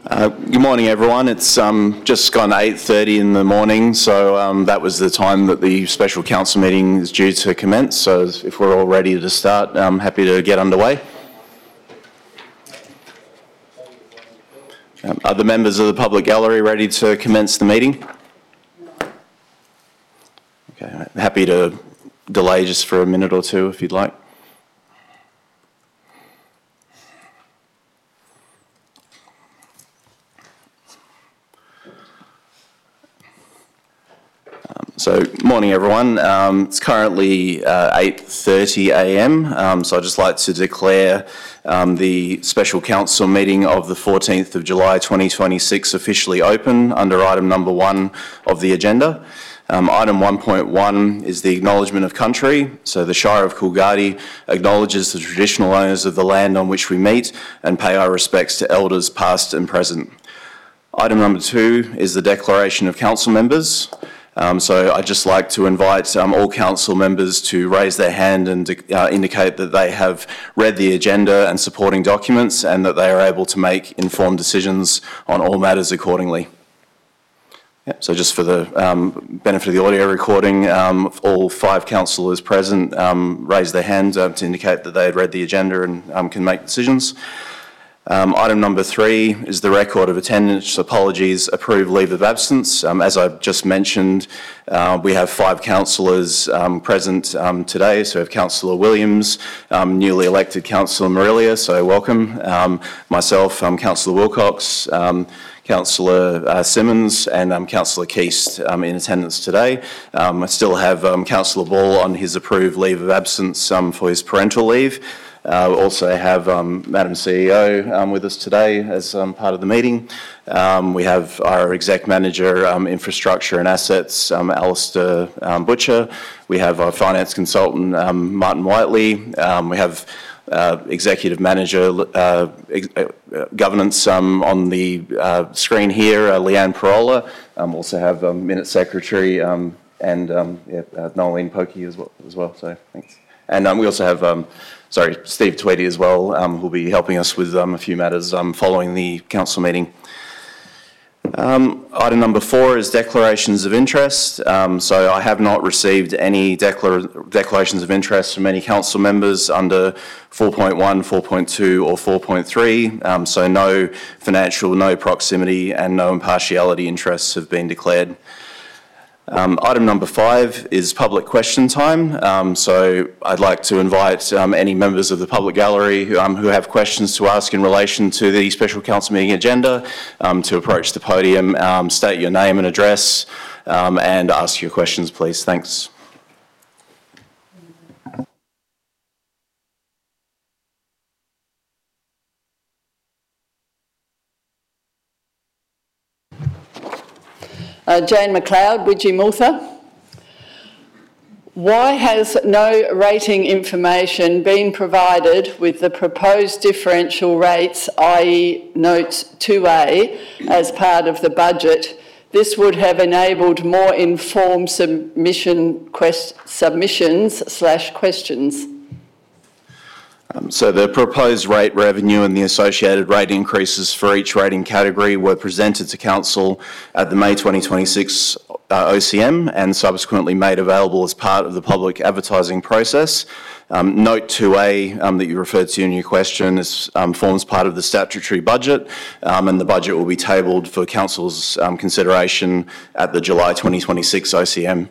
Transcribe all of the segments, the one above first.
Good morning, everyone. It's just gone 8:30 in the morning, so that was the time that the special council meeting is due to commence. So if we're all ready to start, I'm happy to get underway. Are the members of the public gallery ready to commence the meeting? Okay, happy to delay just for a minute or two if you'd like. So, morning everyone. It's currently 8:30 a.m. So I'd just like to declare the special council meeting of the 14th of July 2026 officially open under item number 1 of the agenda. Item 1.1 is the acknowledgement of country. So the Shire of Coolgardie acknowledges the traditional owners of the land on which we meet and pay our respects to elders past and present. Item number 2 is the declaration of council members. So I'd just like to invite all council members to raise their hand and indicate that they have read the agenda and supporting documents and that they are able to make informed decisions on all matters accordingly. Yep, so just for the benefit of the audio recording, all 5 councillors present raised their hand to indicate that they had read the agenda and can make decisions. Item number 3 is the record of attendance, apologies, approved leave of absence. As I've just mentioned, we have 5 councillors present today. So we have Councillor Williams, newly elected Councillor Morelia, so welcome. Myself, Councillor Wilcox, Councillor Simmons and Councillor Keast in attendance today. I still have Councillor Ball on his approved leave of absence for his parental leave. We also have Madam CEO with us today as part of the meeting. We have our Exec Manager, Infrastructure and Assets, Alistair Butcher. We have our Finance Consultant, Martin Whiteley. We have Executive Manager, Governance on the screen here, Leanne Parola. Also have Minute Secretary and Noeline Pokey as well. So thanks. And we also have Steve Tweedy as well, who'll be helping us with a few matters following the council meeting. Item number 4 is declarations of interest. So I have not received any declarations of interest from any council members under 4.1, 4.2 or 4.3. So no financial, no proximity and no impartiality interests have been declared. Item number 5 is public question time. So I'd like to invite any members of the public gallery who have questions to ask in relation to the special council meeting agenda to approach the podium, state your name and address and ask your questions, please. Thanks. Jane McLeod, Widgie-Multha. Why has no rating information been provided with the proposed differential rates, i.e. notes 2A, as part of the budget? This would have enabled more informed submissions/questions. So the proposed rate revenue and the associated rate increases for each rating category were presented to Council at the May 2026 OCM and subsequently made available as part of the public advertising process. Note 2A that you referred to in your question forms part of the statutory budget and the budget will be tabled for Council's consideration at the July 2026 OCM.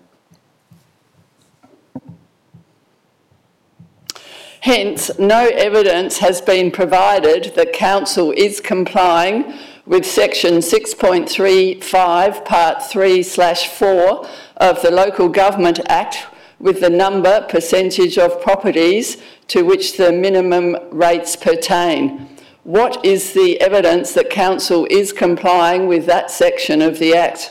Hence, no evidence has been provided that Council is complying with Section 6.35, Part 3/4 of the Local Government Act with the number, percentage of properties to which the minimum rates pertain. What is the evidence that Council is complying with that section of the Act?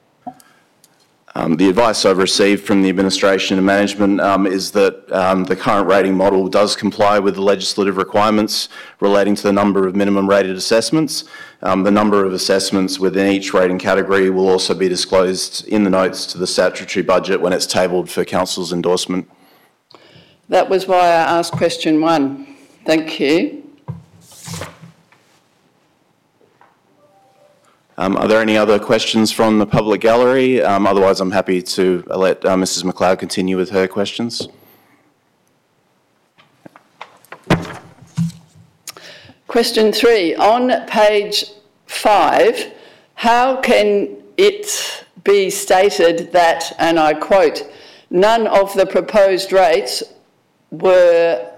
The advice I've received from the Administration and Management is that the current rating model does comply with the legislative requirements relating to the number of minimum rated assessments. The number of assessments within each rating category will also be disclosed in the notes to the statutory budget when it's tabled for Council's endorsement. That was why I asked question 1. Thank you. Are there any other questions from the public gallery? Otherwise, I'm happy to let Mrs. McLeod continue with her questions. Question 3. On page 5, how can it be stated that, and I quote, none of the proposed rates were,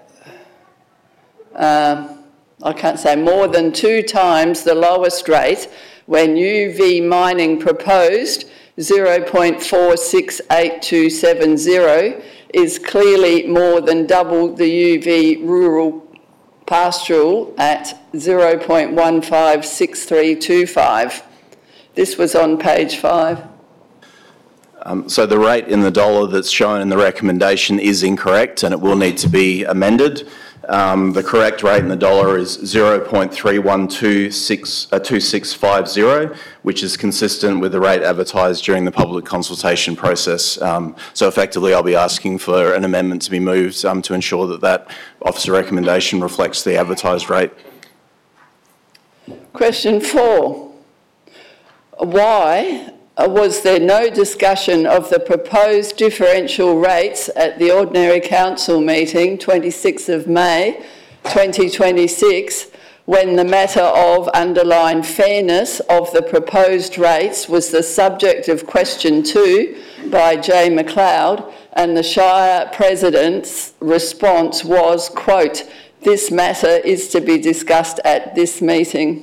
I can't say, more than 2 times the lowest rate when UV Mining proposed 0.468270 is clearly more than double the UV Rural Pastoral at 0.156325. This was on page 5. So the rate in the dollar that's shown in the recommendation is incorrect and it will need to be amended. The correct rate in the dollar is 0.312650, which is consistent with the rate advertised during the public consultation process. So effectively, I'll be asking for an amendment to be moved to ensure that that officer recommendation reflects the advertised rate. Question 4. Why was there no discussion of the proposed differential rates at the Ordinary Council meeting 26th of May 2026 when the matter of underlying fairness of the proposed rates was the subject of question 2 by Jay McLeod, and the Shire President's response was, quote, "This matter is to be discussed at this meeting"?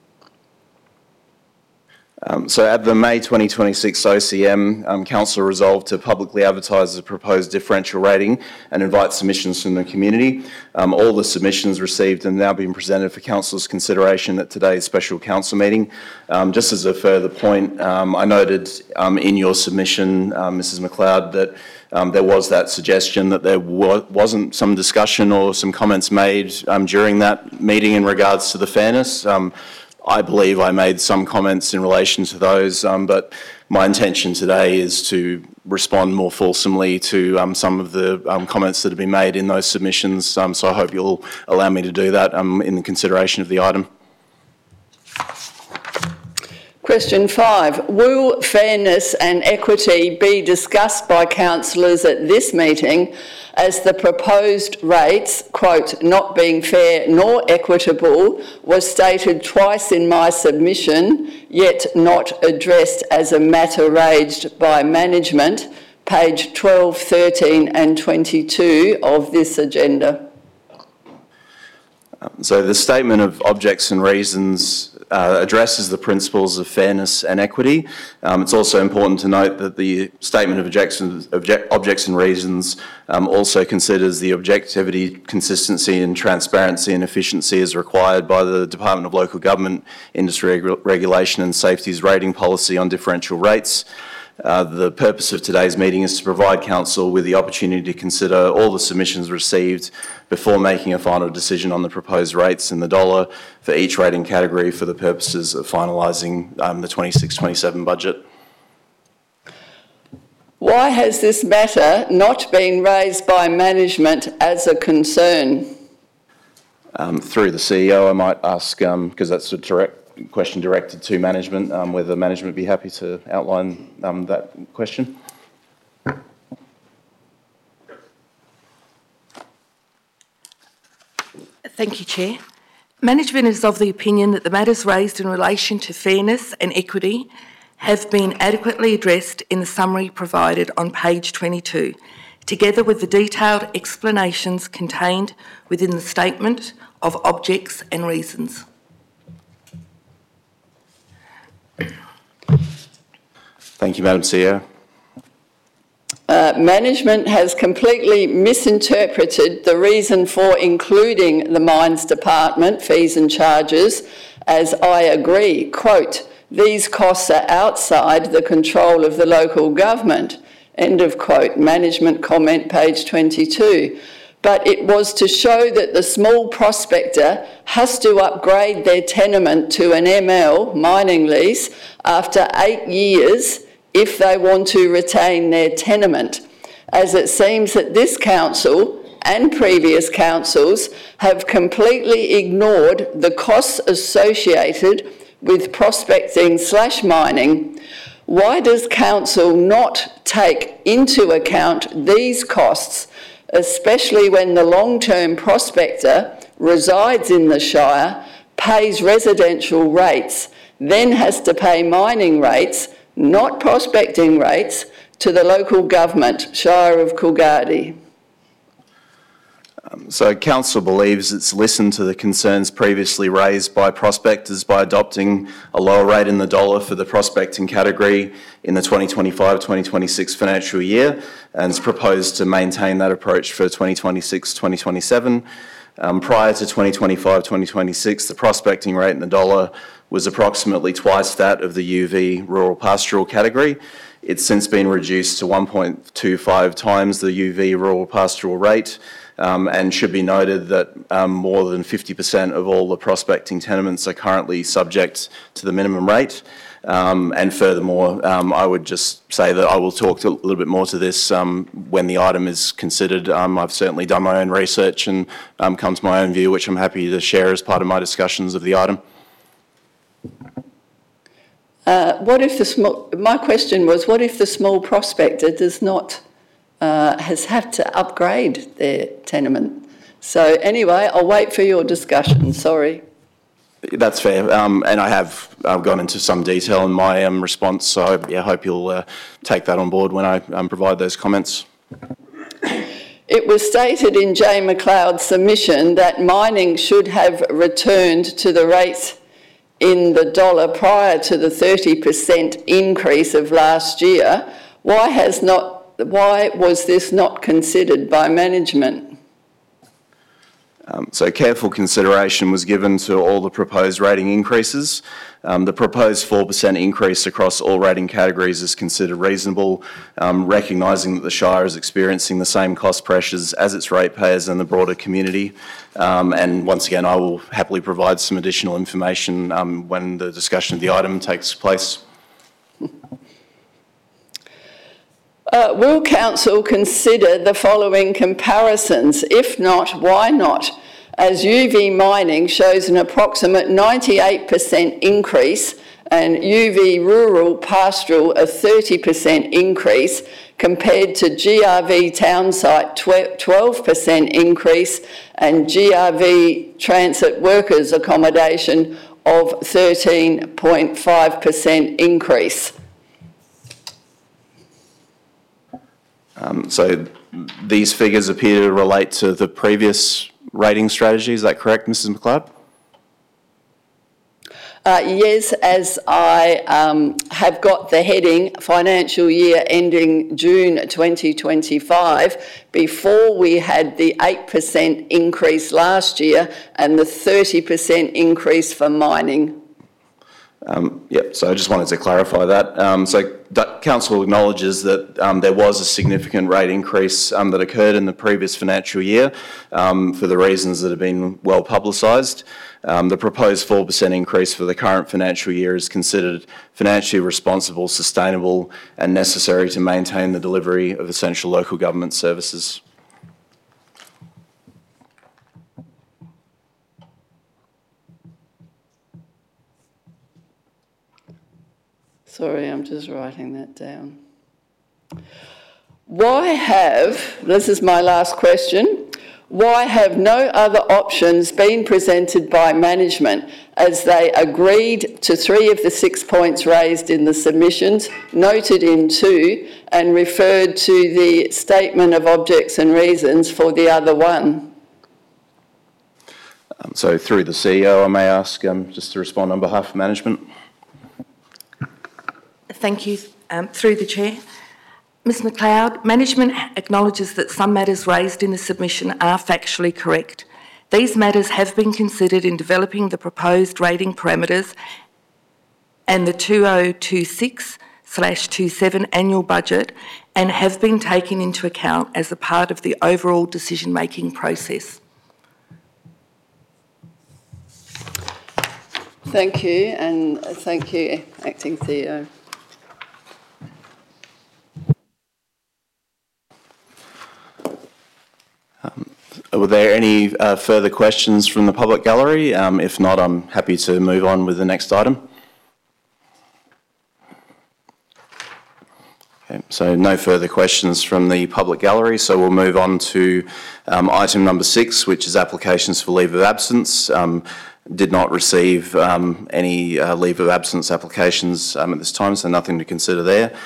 So at the May 2026 OCM, Council resolved to publicly advertise the proposed differential rating and invite submissions from the community. All the submissions received have now been presented for Council's consideration at today's special Council meeting. Just as a further point, I noted in your submission, Mrs. McLeod, that there was that suggestion that there wasn't some discussion or some comments made during that meeting in regards to the fairness. I believe I made some comments in relation to those, but my intention today is to respond more fulsomely to some of the comments that have been made in those submissions, so I hope you'll allow me to do that in the consideration of the item. Question 5. Will fairness and equity be discussed by councillors at this meeting as the proposed rates, quote, "not being fair nor equitable," was stated twice in my submission, yet not addressed as a matter raised by management, page 12, 13 and 22 of this agenda? So the statement of objects and reasons addresses the principles of fairness and equity. It's also important to note that the statement of objects and reasons also considers the objectivity, consistency and transparency and efficiency as required by the Department of Local Government, Industry Regulation and Safety's rating policy on differential rates. The purpose of today's meeting is to provide Council with the opportunity to consider all the submissions received before making a final decision on the proposed rates in the dollar for each rating category for the purposes of finalising the 26-27 budget. Why has this matter not been raised by management as a concern? Through the CEO, I might ask, because that's a direct question directed to management, whether management would be happy to outline that question. Thank you, Chair. Management is of the opinion that the matters raised in relation to fairness and equity have been adequately addressed in the summary provided on page 22, together with the detailed explanations contained within the statement of objects and reasons. Thank you, Madam CEO. Management has completely misinterpreted the reason for including the Mines Department fees and charges, as I agree, quote, "these costs are outside the control of the local government," end of quote, management comment page 22. But it was to show that the small prospector has to upgrade their tenement to an ML mining lease after 8 years if they want to retain their tenement, as it seems that this council and previous councils have completely ignored the costs associated with prospecting/mining, why does council not take into account these costs, especially when the long-term prospector resides in the Shire, pays residential rates, then has to pay mining rates, not prospecting rates, to the local government, Shire of Coolgardie? So council believes it's listened to the concerns previously raised by prospectors by adopting a lower rate in the dollar for the prospecting category in the 2025-2026 financial year, and it's proposed to maintain that approach for 2026-2027. Prior to 2025-2026, the prospecting rate in the dollar was approximately twice that of the UV rural pastoral category. It's since been reduced to 1.25 times the UV rural pastoral rate, and should be noted that more than 50% of all the prospecting tenements are currently subject to the minimum rate. And furthermore, I would just say that I will talk a little bit more to this when the item is considered. I've certainly done my own research and come to my own view, which I'm happy to share as part of my discussions of the item. My question was, what if the small prospector does not has had to upgrade their tenement? So anyway, I'll wait for your discussion, sorry. That's fair, and I have gone into some detail in my response, so I hope you'll take that on board when I provide those comments. It was stated in J McLeod's submission that mining should have returned to the rates in the dollar prior to the 30% increase of last year. Why was this not considered by management? So careful consideration was given to all the proposed rating increases. The proposed 4% increase across all rating categories is considered reasonable, recognising that the Shire is experiencing the same cost pressures as its ratepayers and the broader community. And once again, I will happily provide some additional information when the discussion of the item takes place. Will council consider the following comparisons? If not, why not? As UV mining shows an approximate 98% increase and UV rural pastoral a 30% increase compared to GRV townsite 12% increase and GRV transit workers accommodation of 13.5% increase. So these figures appear to relate to the previous rating strategy, is that correct, Mrs McLeod? Yes, as I have got the heading financial year ending June 2025, before we had the 8% increase last year and the 30% increase for mining. Yep, so I just wanted to clarify that. So council acknowledges that there was a significant rate increase that occurred in the previous financial year for the reasons that have been well publicised. The proposed 4% increase for the current financial year is considered financially responsible, sustainable and necessary to maintain the delivery of essential local government services. Sorry, I'm just writing that down. This is my last question, why have no other options been presented by management as they agreed to 3 of the 6 points raised in the submissions, noted in 2, and referred to the statement of objects and reasons for the other one? So through the CEO, I may ask just to respond on behalf of management. Thank you. Through the Chair. Ms McLeod, management acknowledges that some matters raised in the submission are factually correct. These matters have been considered in developing the proposed rating parameters and the 2026/27 annual budget and have been taken into account as a part of the overall decision-making process. Thank you, and thank you, Acting CEO. Were there any further questions from the public gallery? If not, I'm happy to move on with the next item. So no further questions from the public gallery, so we'll move on to item number 6, which is applications for leave of absence. Did not receive any leave of absence applications at this time, so nothing to consider there.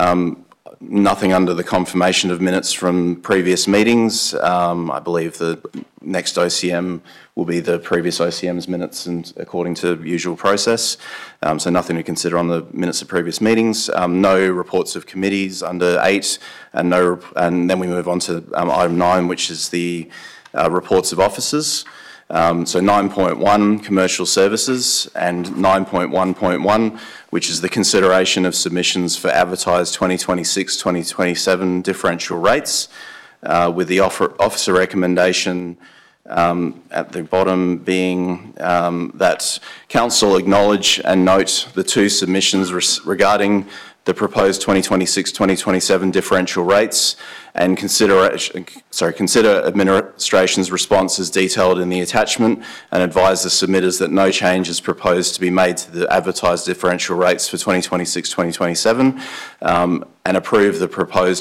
Nothing under the confirmation of minutes from previous meetings. I believe the next OCM will be the previous OCM's minutes and according to usual process. So nothing to consider on the minutes of previous meetings. No reports of committees under 8, and then we move on to item 9, which is the reports of officers. So 9.1, commercial services, and 9.1.1, which is the consideration of submissions for advertised 2026-2027 differential rates, with the officer recommendation at the bottom being that Council acknowledge and note the 2 submissions regarding the proposed 2026-2027 differential rates, and consider administration's response as detailed in the attachment, and advise the submitters that no change is proposed to be made to the advertised differential rates for 2026-2027, and approve the proposed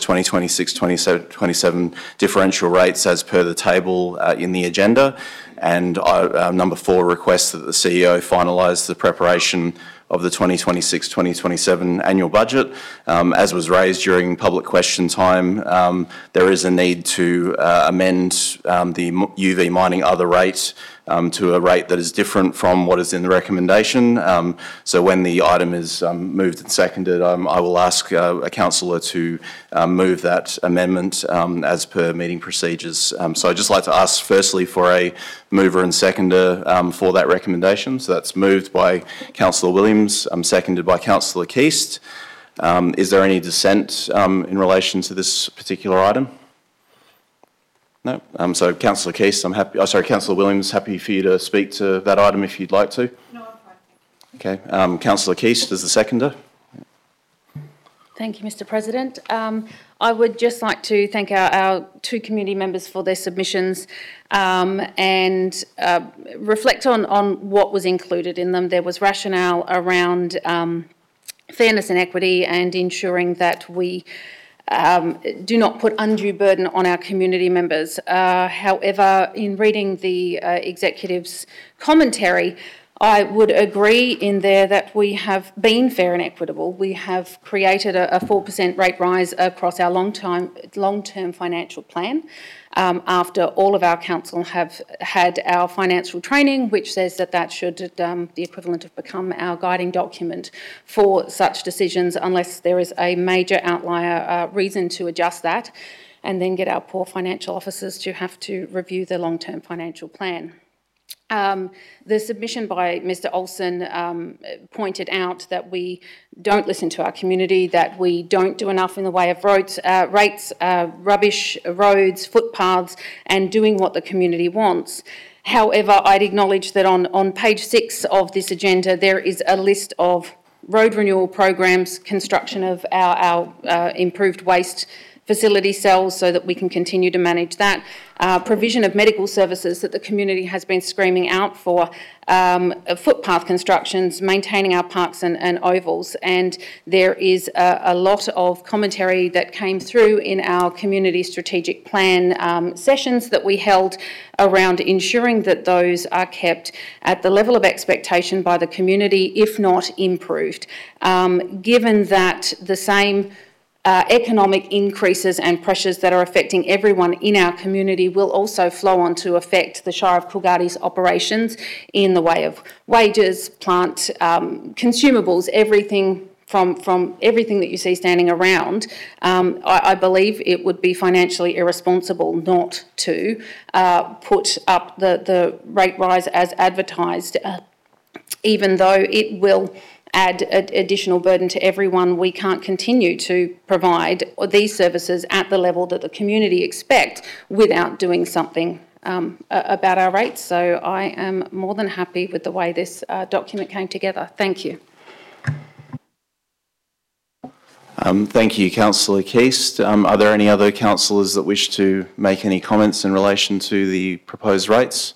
2026-2027 differential rates as per the table in the agenda. And number 4 requests that the CEO finalise the preparation of the 2026-2027 annual budget. As was raised during public question time, there is a need to amend the UV mining other rate to a rate that is different from what is in the recommendation. So when the item is moved and seconded, I will ask a councillor to move that amendment as per meeting procedures. So I'd just like to ask firstly for a mover and seconder for that recommendation. So that's moved by Councillor Williams, seconded by Councillor Keast. Is there any dissent in relation to this particular item? No. So Councillor Keast, I'm happy. Councillor Williams, happy for you to speak to that item if you'd like to. No, I'm fine. Okay. Councillor Keast as the seconder. Thank you, Mr. President. I would just like to thank our 2 community members for their submissions and reflect on what was included in them. There was rationale around fairness and equity and ensuring that we do not put undue burden on our community members. However, in reading the executive's commentary, I would agree in there that we have been fair and equitable. We have created a 4% rate rise across our long-term financial plan after all of our council have had our financial training, which says that should, the equivalent of become our guiding document for such decisions unless there is a major outlier reason to adjust that, and then get our poor financial officers to have to review the long-term financial plan. The submission by Mr. Olsen pointed out that we don't listen to our community, that we don't do enough in the way of roads, rates, rubbish, roads, footpaths, and doing what the community wants. However, I'd acknowledge that on page 6 of this agenda, there is a list of road renewal programs, construction of our improved waste facility cells so that we can continue to manage that, provision of medical services that the community has been screaming out for, footpath constructions, maintaining our parks and ovals, and there is a lot of commentary that came through in our community strategic plan sessions that we held around ensuring that those are kept at the level of expectation by the community, if not improved. Given that the same economic increases and pressures that are affecting everyone in our community will also flow on to affect the Shire of Coolgardie's operations in the way of wages, plant, consumables, everything from everything that you see standing around. I believe it would be financially irresponsible not to put up the rate rise as advertised, even though it will add additional burden to everyone. We can't continue to provide these services at the level that the community expect without doing something about our rates. So I am more than happy with the way this document came together. Thank you. Thank you, Councillor Keast. Are there any other councillors that wish to make any comments in relation to the proposed rates?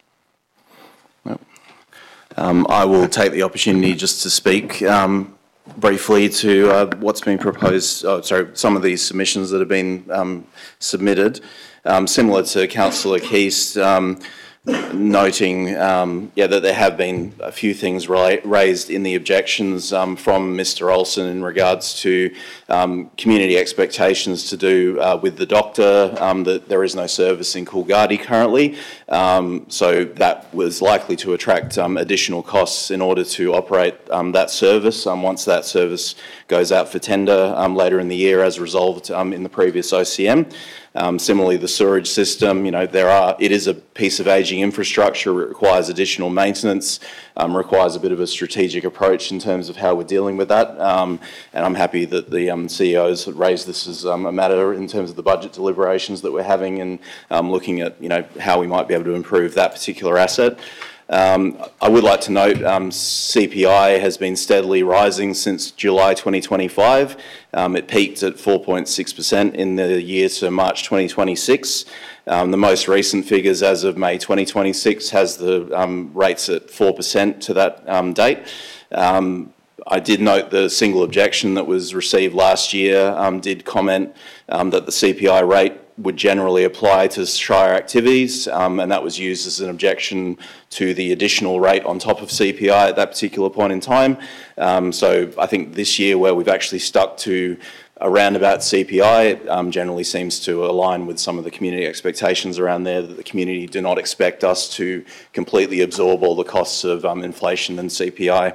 I will take the opportunity just to speak briefly to what's been proposed, some of these submissions that have been submitted. Similar to Councillor Keast, noting that there have been a few things raised in the objections from Mr Olsen in regards to community expectations to do with the doctor, that there is no service in Coolgardie currently, so that was likely to attract additional costs in order to operate that service once that service goes out for tender later in the year, as resolved in the previous OCM. Similarly, the sewerage system, it is a piece of ageing infrastructure. It requires additional maintenance, requires a bit of a strategic approach in terms of how we're dealing with that. And I'm happy that the CEOs raised this as a matter in terms of the budget deliberations that we're having and looking at, how we might be able to improve that particular asset. I would like to note CPI has been steadily rising since July 2025. It peaked at 4.6% in the year to March 2026. The most recent figures as of May 2026 has the rates at 4% to that date. I did note the single objection that was received last year did comment that the CPI rate would generally apply to Shire activities, and that was used as an objection to the additional rate on top of CPI at that particular point in time. So I think this year, where we've actually stuck to around about CPI, it generally seems to align with some of the community expectations around there, that the community do not expect us to completely absorb all the costs of inflation and CPI.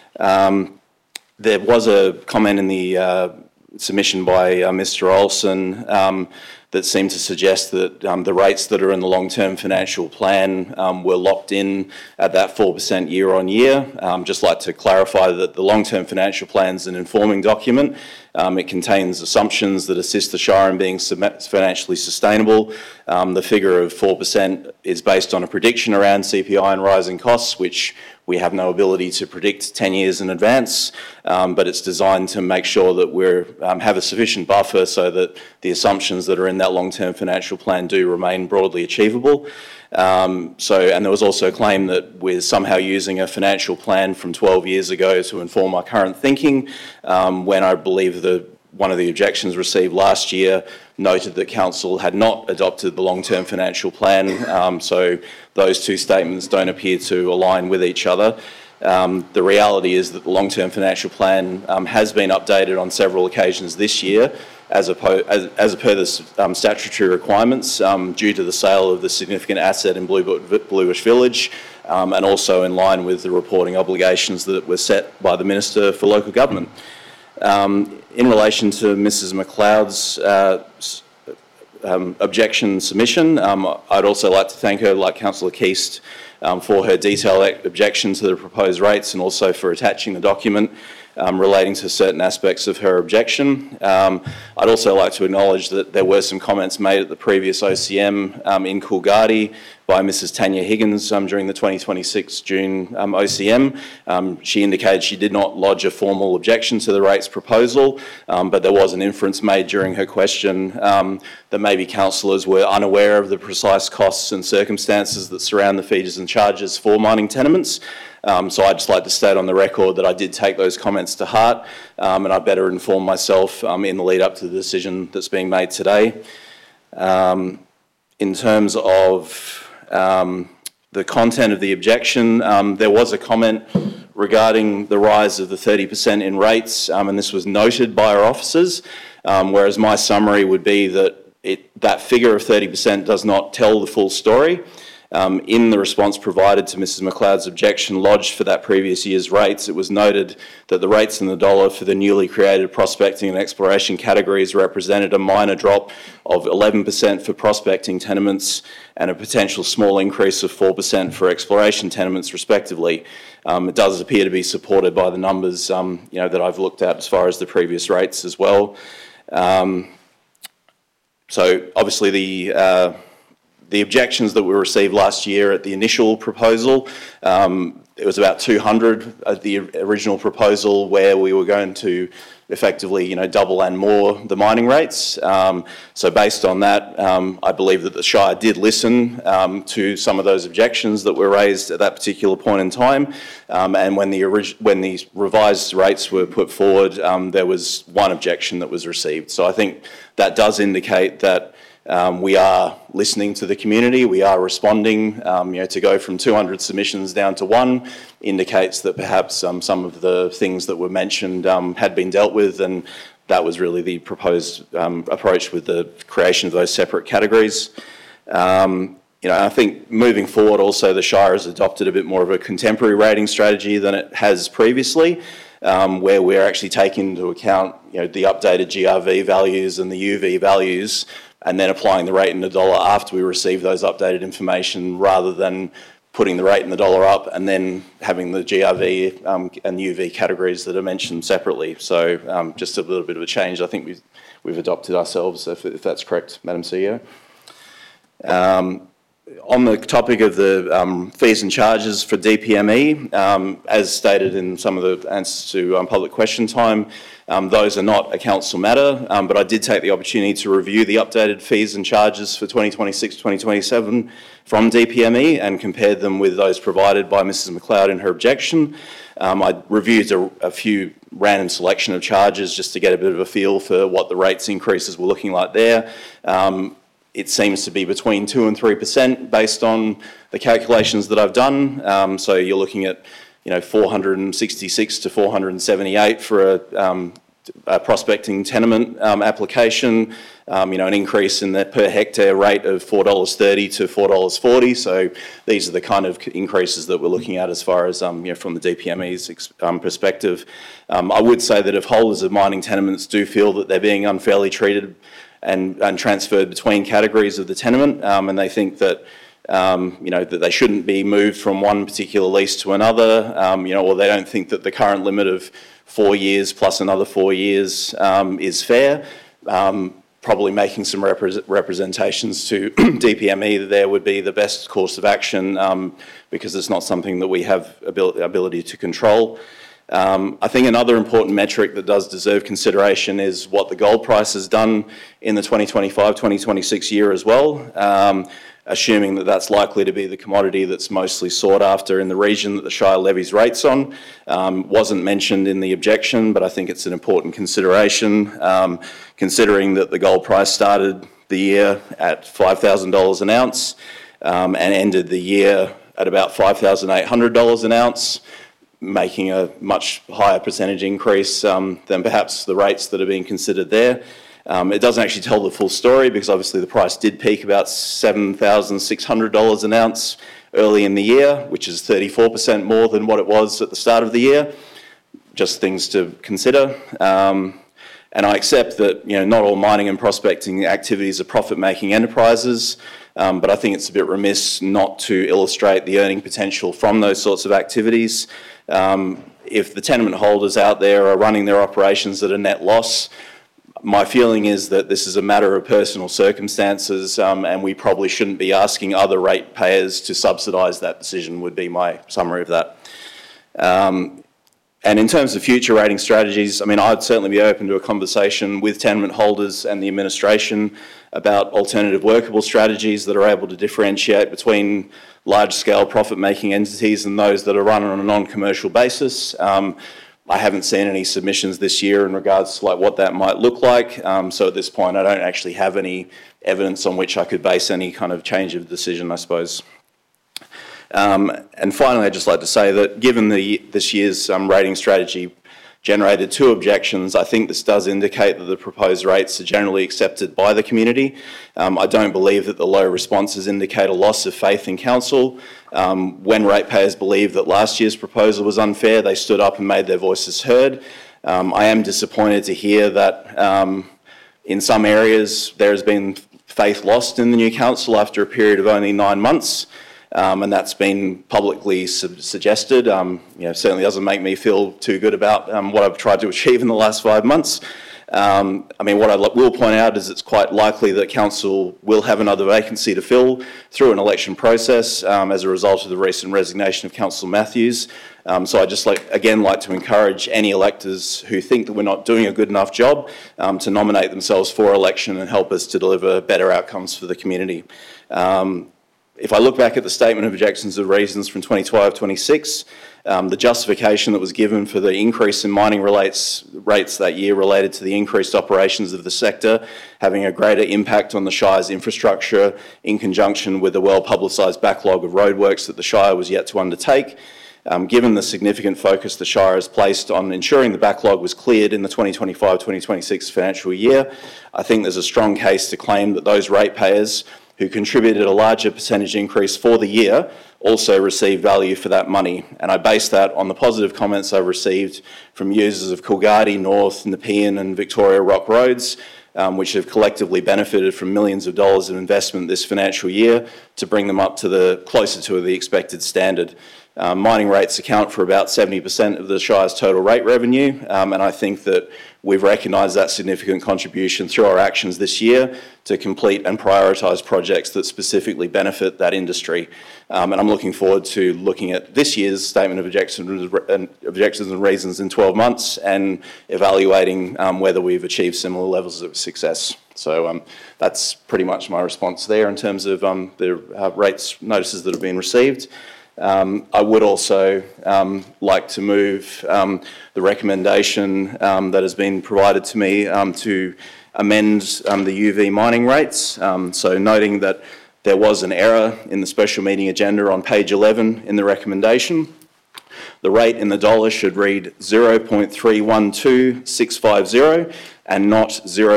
There was a comment in the submission by Mr Olsen that seemed to suggest that the rates that are in the long-term financial plan were locked in at that 4% year on year. Just like to clarify that the long-term financial plan is an informing document. It contains assumptions that assist the Shire in being financially sustainable. The figure of 4% is based on a prediction around CPI and rising costs, which we have no ability to predict 10 years in advance, but it's designed to make sure that we have a sufficient buffer so that the assumptions that are in that long-term financial plan do remain broadly achievable. And there was also a claim that we're somehow using a financial plan from 12 years ago to inform our current thinking, when I believe one of the objections received last year noted that Council had not adopted the long-term financial plan, so those two statements don't appear to align with each other. The reality is that the long-term financial plan has been updated on several occasions this year as per the statutory requirements due to the sale of the significant asset in Bluebush Village, and also in line with the reporting obligations that were set by the Minister for Local Government. In relation to Mrs McLeod's objection submission, I'd also like to thank her, like Councillor Keast, for her detailed objection to the proposed rates and also for attaching the document relating to certain aspects of her objection. I'd also like to acknowledge that there were some comments made at the previous OCM in Coolgardie by Mrs Tanya Higgins during the 2026 June OCM. She indicated she did not lodge a formal objection to the rates proposal, but there was an inference made during her question that maybe councillors were unaware of the precise costs and circumstances that surround the fees and charges for mining tenements. So I'd just like to state on the record that I did take those comments to heart, and I better inform myself in the lead up to the decision that's being made today. In terms of the content of the objection, there was a comment regarding the rise of the 30% in rates, and this was noted by our officers, whereas my summary would be that that figure of 30% does not tell the full story. In the response provided to Mrs McLeod's objection lodged for that previous year's rates, it was noted that the rates in the dollar for the newly created prospecting and exploration categories represented a minor drop of 11% for prospecting tenements and a potential small increase of 4% for exploration tenements, respectively. It does appear to be supported by the numbers that I've looked at as far as the previous rates as well. So obviously the objections that were received last year at the initial proposal, it was about 200 at the original proposal, where we were going to effectively, double and more the mining rates. So based on that, I believe that the Shire did listen to some of those objections that were raised at that particular point in time. And when the revised rates were put forward, there was one objection that was received. So I think that does indicate that we are listening to the community, we are responding. To go from 200 submissions down to one indicates that perhaps some of the things that were mentioned had been dealt with, and that was really the proposed approach with the creation of those separate categories. I think moving forward also the Shire has adopted a bit more of a contemporary rating strategy than it has previously, where we're actually taking into account the updated GRV values and the UV values, and then applying the rate in the dollar after we receive those updated information, rather than putting the rate in the dollar up and then having the GRV and UV categories that are mentioned separately. So just a little bit of a change I think we've adopted ourselves, if that's correct, Madam CEO. On the topic of the fees and charges for DPME, as stated in some of the answers to public question time, those are not a council matter, but I did take the opportunity to review the updated fees and charges for 2026-2027 from DPME and compared them with those provided by Mrs McLeod in her objection. I reviewed a few random selection of charges just to get a bit of a feel for what the rates increases were looking like there. It seems to be between 2 and 3% based on the calculations that I've done. So you're looking at 466 to 478 for a prospecting tenement application, an increase in the per hectare rate of $4.30 to $4.40. So these are the kind of increases that we're looking at as far as from the DPME's perspective. I would say that if holders of mining tenements do feel that they're being unfairly treated and transferred between categories of the tenement, and they think that that they shouldn't be moved from one particular lease to another, or they don't think that the current limit of 4 years plus another 4 years is fair, probably making some representations to DPME that there would be the best course of action, because it's not something that we have ability to control. I think another important metric that does deserve consideration is what the gold price has done in the 2025-2026 year as well, assuming that that's likely to be the commodity that's mostly sought after in the region that the Shire levies rates on. Wasn't mentioned in the objection, but I think it's an important consideration, considering that the gold price started the year at $5,000 an ounce and ended the year at about $5,800 an ounce, making a much higher percentage increase than perhaps the rates that are being considered there. It doesn't actually tell the full story, because obviously the price did peak about $7,600 an ounce early in the year, which is 34% more than what it was at the start of the year. Just things to consider. And I accept that not all mining and prospecting activities are profit-making enterprises, but I think it's a bit remiss not to illustrate the earning potential from those sorts of activities. If the tenement holders out there are running their operations at a net loss, my feeling is that this is a matter of personal circumstances, and we probably shouldn't be asking other ratepayers to subsidise that decision, would be my summary of that. And in terms of future rating strategies, I'd certainly be open to a conversation with tenement holders and the administration about alternative workable strategies that are able to differentiate between large-scale profit-making entities and those that are run on a non-commercial basis. I haven't seen any submissions this year in regards to what that might look like. So at this point, I don't actually have any evidence on which I could base any kind of change of decision, I suppose. And finally, I'd just like to say that given this year's rating strategy generated 2 objections, I think this does indicate that the proposed rates are generally accepted by the community. I don't believe that the low responses indicate a loss of faith in council. When ratepayers believed that last year's proposal was unfair, they stood up and made their voices heard. I am disappointed to hear that in some areas there has been faith lost in the new council after a period of only 9 months. And that's been publicly suggested. Certainly doesn't make me feel too good about what I've tried to achieve in the last 5 months. I mean, what I will point out is it's quite likely that council will have another vacancy to fill through an election process as a result of the recent resignation of Councillor Matthews. So I'd just like to encourage any electors who think that we're not doing a good enough job to nominate themselves for election and help us to deliver better outcomes for the community. If I look back at the Statement of Objections and Reasons from 2012-26, the justification that was given for the increase in mining rates that year related to the increased operations of the sector, having a greater impact on the Shire's infrastructure in conjunction with the well-publicised backlog of roadworks that the Shire was yet to undertake. Given the significant focus the Shire has placed on ensuring the backlog was cleared in the 2025-2026 financial year, I think there's a strong case to claim that those ratepayers who contributed a larger percentage increase for the year also received value for that money. And I base that on the positive comments I've received from users of Coolgardie, North, Nepean and Victoria Rock Roads, which have collectively benefited from millions of dollars of investment this financial year to bring them up to closer to the expected standard. Mining rates account for about 70% of the Shire's total rate revenue, and I think that we've recognised that significant contribution through our actions this year to complete and prioritise projects that specifically benefit that industry. And I'm looking forward to looking at this year's Statement of Objections and Reasons in 12 months and evaluating whether we've achieved similar levels of success. So that's pretty much my response there in terms of the rates notices that have been received. I would also like to move the recommendation that has been provided to me to amend the UV mining rates. So noting that there was an error in the special meeting agenda on page 11 in the recommendation. The rate in the dollar should read 0.312650 and not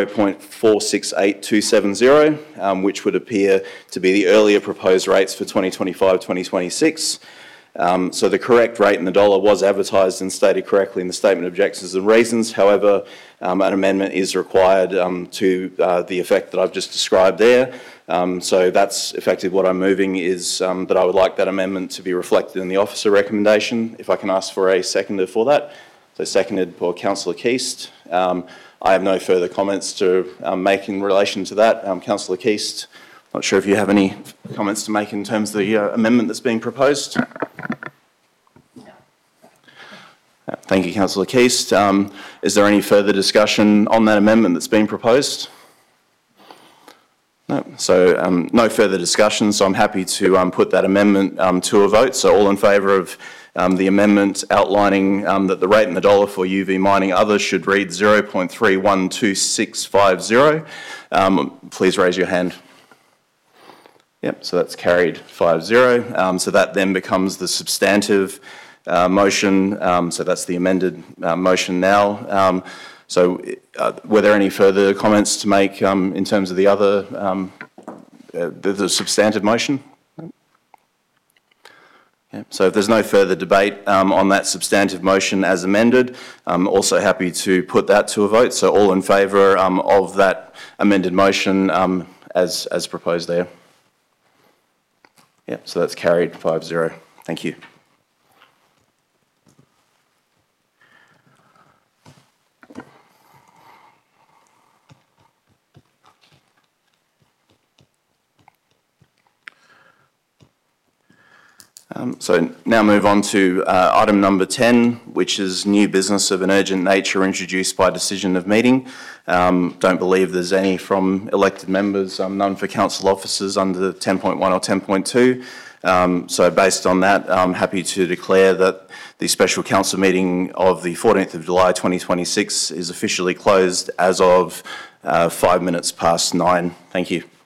0.468270, which would appear to be the earlier proposed rates for 2025-2026. So the correct rate in the dollar was advertised and stated correctly in the Statement of Objections and Reasons. However, an amendment is required to the effect that I've just described there. So that's effectively what I'm moving is that I would like that amendment to be reflected in the officer recommendation. If I can ask for a seconder for that. So seconded by Councillor Keast. I have no further comments to make in relation to that. Councillor Keast, not sure if you have any comments to make in terms of the amendment that's being proposed. Thank you, Councillor Keast. Is there any further discussion on that amendment that's been proposed? No. So no further discussion, so I'm happy to put that amendment to a vote. So all in favour of the amendment outlining that the rate in the dollar for UV mining others should read 0.312650. Please raise your hand. Yep, so that's carried 5-0. So that then becomes the substantive motion. So that's the amended motion now. So were there any further comments to make in terms of the other, the substantive motion? Yeah, so if there's no further debate on that substantive motion as amended, I'm also happy to put that to a vote. So all in favour of that amended motion as proposed there. Yeah, so that's carried 5-0. Thank you. So now move on to item number 10, which is new business of an urgent nature introduced by decision of meeting. Don't believe there's any from elected members, none for council officers under 10.1 or 10.2. So based on that, I'm happy to declare that the special council meeting of the 14th of July 2026 is officially closed as of 9:05. Thank you.